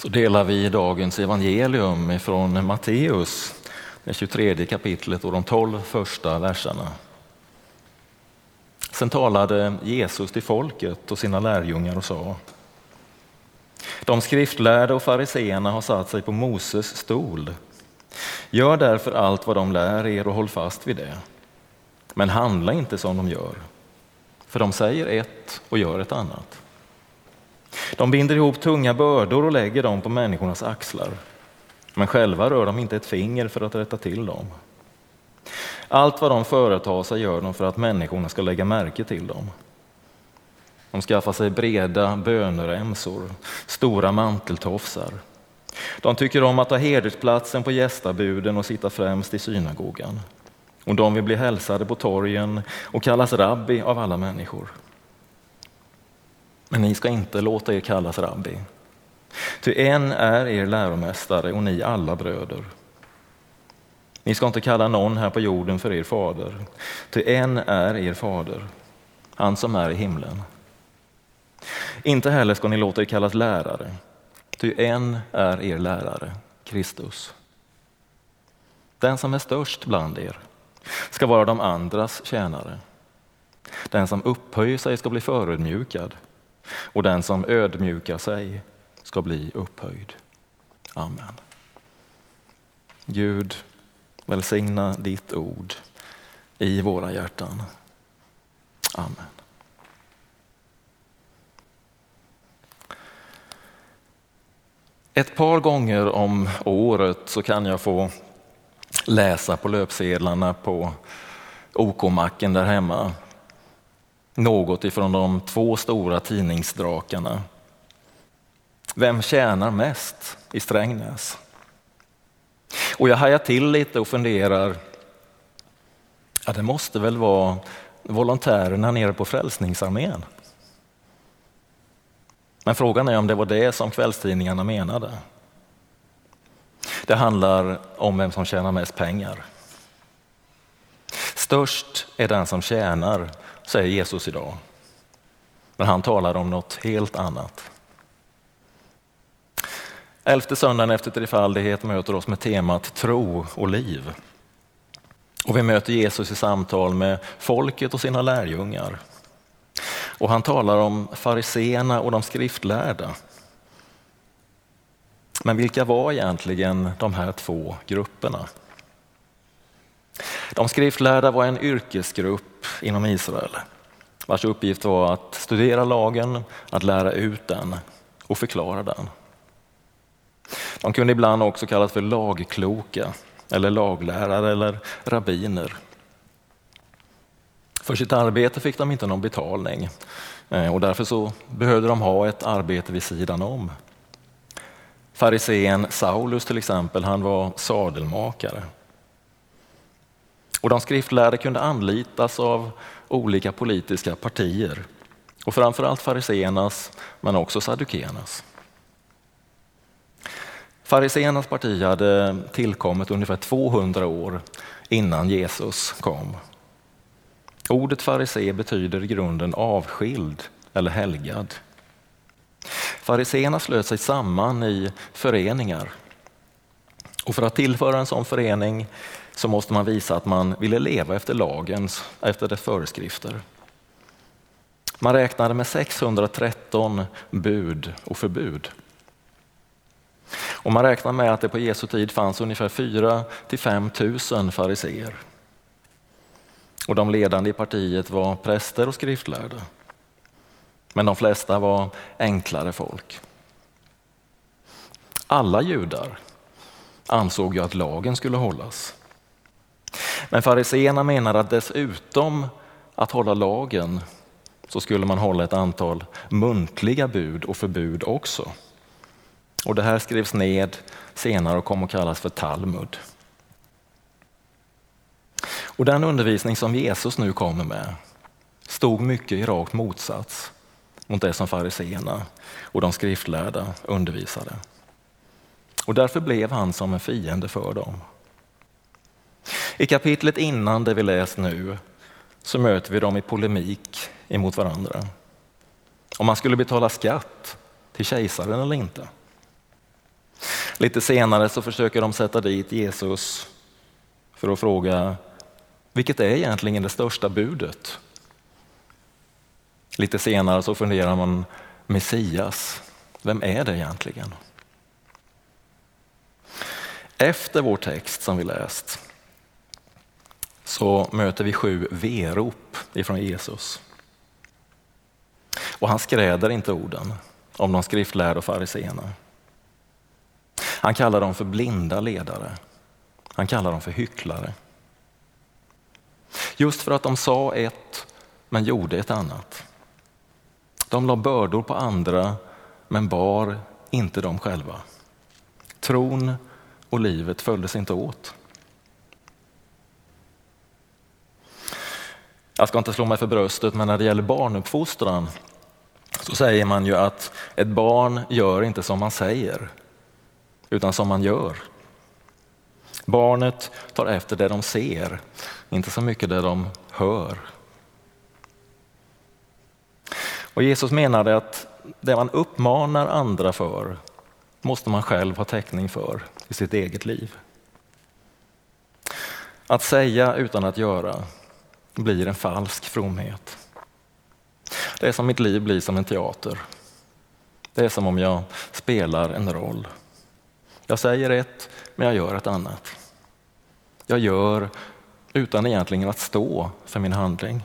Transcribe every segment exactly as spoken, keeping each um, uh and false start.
Så delar vi dagens evangelium från Matteus, det tjugotredje kapitlet och de tolv första verserna. Sen talade Jesus till folket och sina lärjungar och sa: De skriftlärda och fariseerna har satt sig på Moses stol. Gör därför allt vad de lär er och håll fast vid det. Men handla inte som de gör, för de säger ett och gör ett annat. De binder ihop tunga bördor och lägger dem på människornas axlar, men själva rör de inte ett finger för att rätta till dem. Allt vad de företar sig gör de för att människorna ska lägga märke till dem. De skaffar sig breda böneremsor, stora manteltofsar. De tycker om att ta hedersplatsen på gästabuden och sitta främst i synagogan. Och de vill bli hälsade på torgen och kallas rabbi av alla människor. Men ni ska inte låta er kallas rabbi. Ty en är er läromästare och ni alla bröder. Ni ska inte kalla någon här på jorden för er fader. Ty en är er fader, han som är i himlen. Inte heller ska ni låta er kallas lärare. Ty en är er lärare, Kristus. Den som är störst bland er ska vara de andras tjänare. Den som upphöjer sig ska bli förödmjukad, och den som ödmjukar sig ska bli upphöjd. Amen. Gud, välsigna ditt ord i våra hjärtan. Amen. Ett par gånger om året så kan jag få läsa på löpsedlarna på O K-macken där hemma något ifrån de två stora tidningsdrakarna. Vem tjänar mest i Strängnäs? Och jag hajar till lite och funderar, ja, det måste väl vara volontärerna nere på Frälsningsarmén. Men frågan är om det var det som kvällstidningarna menade. Det handlar om vem som tjänar mest pengar. Störst är den som tjänar, säger Jesus idag. Men han talar om något helt annat. Elfte söndagen efter trefaldighet möter oss med temat tro och liv. Och vi möter Jesus i samtal med folket och sina lärjungar. Och han talar om fariseerna och de skriftlärda. Men vilka var egentligen de här två grupperna? De skriftlärda var en yrkesgrupp inom Israel, vars uppgift var att studera lagen, att lära ut den och förklara den. De kunde ibland också kallas för lagkloka eller laglärare eller rabbiner. För sitt arbete fick de inte någon betalning och därför så behövde de ha ett arbete vid sidan om. Farisén Saulus till exempel, han var sadelmakare. Och de skriftlärde kunde anlitas av olika politiska partier och framförallt fariséernas men också saddukeernas. Fariséernas parti hade tillkommit ungefär tvåhundra år innan Jesus kom. Ordet farisé betyder i grunden avskild eller helgad. Fariséerna slöt sig samman i föreningar. Och för att tillföra en sån förening så måste man visa att man ville leva efter lagens, efter dess föreskrifter. Man räknade med sexhundratretton bud och förbud. Och man räknar med att det på Jesu tid fanns ungefär fyra till fem tusen fariseer. Och de ledande i partiet var präster och skriftlärda. Men de flesta var enklare folk. Alla judar ansåg ju att lagen skulle hållas. Men fariseerna menade att dessutom att hålla lagen så skulle man hålla ett antal muntliga bud och förbud också. Och det här skrevs ned senare och kom att kallas för Talmud. Och den undervisning som Jesus nu kommer med stod mycket i rakt motsats mot det som fariseerna och de skriftlärda undervisade. Och därför blev han som en fiende för dem. I kapitlet innan det vi läst nu så möter vi dem i polemik emot varandra. Om man skulle betala skatt till kejsaren eller inte. Lite senare så försöker de sätta dit Jesus för att fråga, vilket är egentligen det största budet? Lite senare så funderar man, Messias, vem är det egentligen? Efter vår text som vi läst så möter vi sju verop ifrån Jesus. Och han skräder inte orden om de skriftlärda och fariseerna. Han kallar dem för blinda ledare. Han kallar dem för hycklare. Just för att de sa ett men gjorde ett annat. De la bördor på andra men bar inte dem själva. Tron och livet följdes inte åt. Jag ska inte slå mig för bröstet, men när det gäller barnuppfostran så säger man ju att ett barn gör inte som man säger utan som man gör. Barnet tar efter det de ser, inte så mycket det de hör. Och Jesus menade att det man uppmanar andra för måste man själv ha täckning för i sitt eget liv. Att säga utan att göra blir en falsk fromhet. Det är som mitt liv blir som en teater. Det är som om jag spelar en roll. Jag säger ett, men jag gör ett annat. Jag gör utan egentligen att stå för min handling.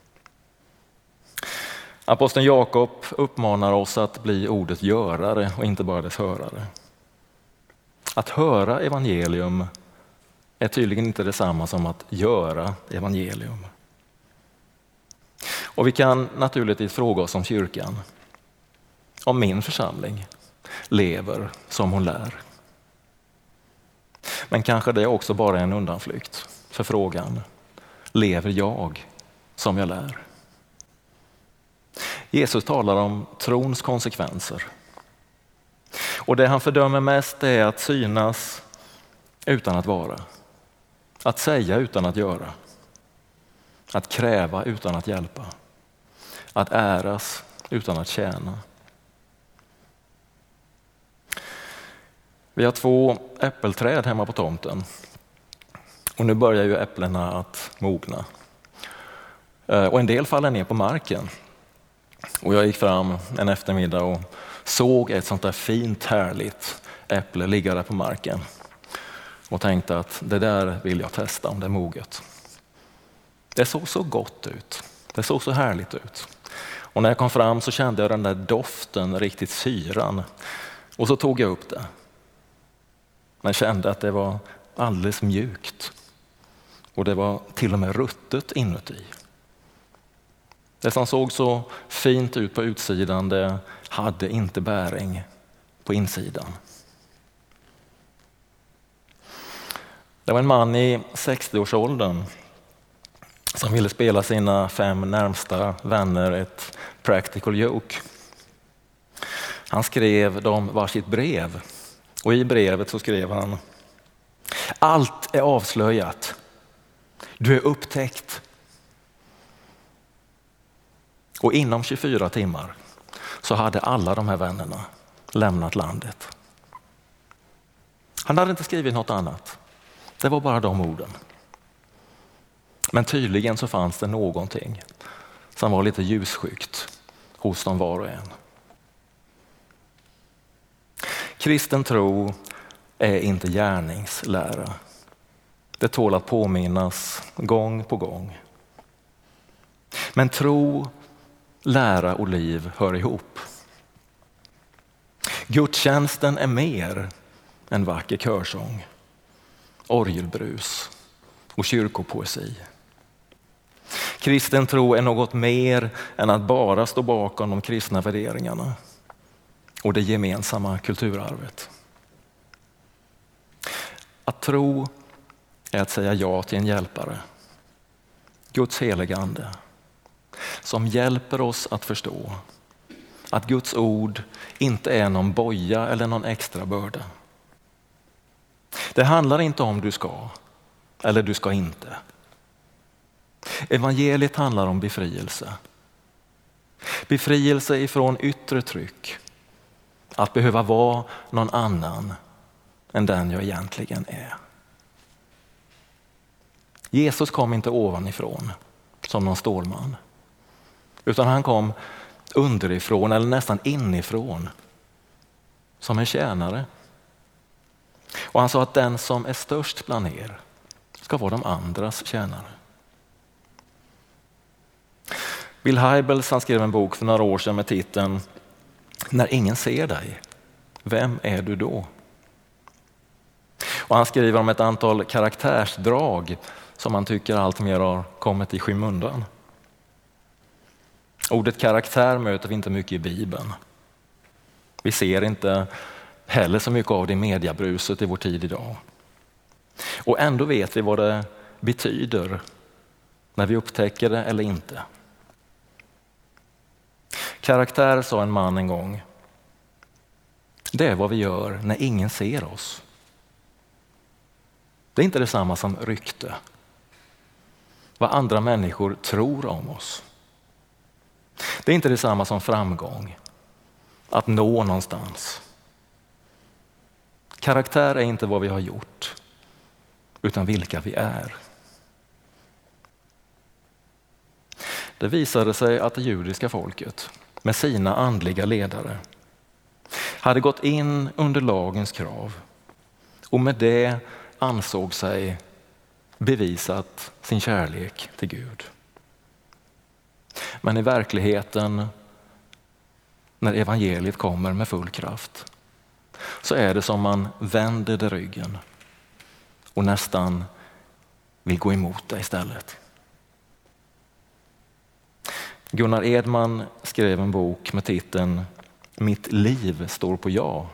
Aposteln Jakob uppmanar oss att bli ordet görare och inte bara dess hörare. Att höra evangelium är tydligen inte detsamma som att göra evangelium. Och vi kan naturligtvis fråga oss om kyrkan, om min församling lever som hon lär. Men kanske det är också bara en undanflykt för frågan, lever jag som jag lär? Jesus talar om trons konsekvenser. Och det han fördömer mest är att synas utan att vara. Att säga utan att göra. Att kräva utan att hjälpa. Att äras utan att tjäna. Vi har två äppelträd hemma på tomten. Och nu börjar ju äpplena att mogna. Och en del faller ner på marken. Och jag gick fram en eftermiddag och såg ett sånt där fint härligt äpple ligga där på marken. Och tänkte att det där vill jag testa om det är moget. Det såg så gott ut. Det såg så härligt ut. Och när jag kom fram så kände jag den där doften, riktigt syran. Och så tog jag upp det. Men kände att det var alldeles mjukt. Och det var till och med ruttet inuti. Det som såg så fint ut på utsidan, det hade inte bäring på insidan. Det var en man i sextioårsåldern som ville spela sina fem närmsta vänner ett practical joke. Han skrev dem varsitt brev och i brevet så skrev han: allt är avslöjat. Du är upptäckt. Och inom tjugofyra timmar så hade alla de här vännerna lämnat landet. Han hade inte skrivit något annat. Det var bara de orden. Men tydligen så fanns det någonting som var lite ljusskyggt hos dem var och en. Kristen tro är inte gärningslära. Det tål att påminnas gång på gång. Men tro, lära och liv hör ihop. Gudstjänsten är mer än vacker körsång, orgelbrus och kyrkopoesi. Kristen tro är något mer än att bara stå bakom de kristna värderingarna och det gemensamma kulturarvet. Att tro är att säga ja till en hjälpare, Guds heliga ande, som hjälper oss att förstå att Guds ord inte är någon boja eller någon extra börda. Det handlar inte om du ska eller du ska inte. Evangeliet handlar om befrielse. Befrielse ifrån yttre tryck. Att behöva vara någon annan än den jag egentligen är. Jesus kom inte ovanifrån som någon stålman, utan han kom underifrån eller nästan inifrån som en tjänare. Och han sa att den som är störst bland er ska vara de andras tjänare. Bill Hybels, han skrev en bok för några år sedan med titeln När ingen ser dig, vem är du då? Och han skriver om ett antal karaktärsdrag som han tycker allt mer har kommit i skymundan. Ordet karaktär möter vi inte mycket i Bibeln. Vi ser inte heller så mycket av det i mediabruset i vår tid idag. Och ändå vet vi vad det betyder när vi upptäcker det eller inte. Karaktär, sa en man en gång, det är vad vi gör när ingen ser oss. Det är inte detsamma som rykte. Vad andra människor tror om oss. Det är inte detsamma som framgång. Att nå någonstans. Karaktär är inte vad vi har gjort, utan vilka vi är. Det visade sig att det judiska folket med sina andliga ledare hade gått in under lagens krav och med det ansåg sig bevisat sin kärlek till Gud. Men i verkligheten, när evangeliet kommer med full kraft, så är det som man vänder det ryggen och nästan vill gå emot det istället. Gunnar Edman skrev en bok med titeln Mitt liv står på ja.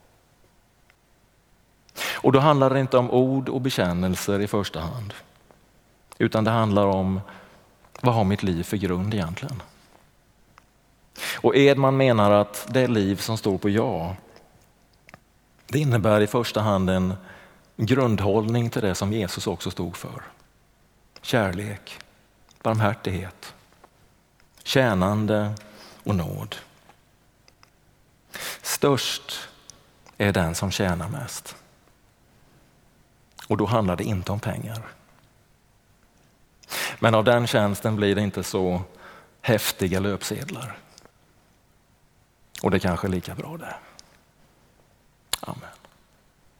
Och då handlar det inte om ord och bekännelser i första hand, utan det handlar om vad har mitt liv för grund egentligen. Och Edman menar att det liv som står på ja, det innebär i första hand en grundhållning till det som Jesus också stod för. Kärlek, barmhärtighet, tjänande och nåd. Störst är den som tjänar mest. Och då handlar det inte om pengar. Men av den tjänsten blir det inte så häftiga löpsedlar. Och det kanske är lika bra det. Amen.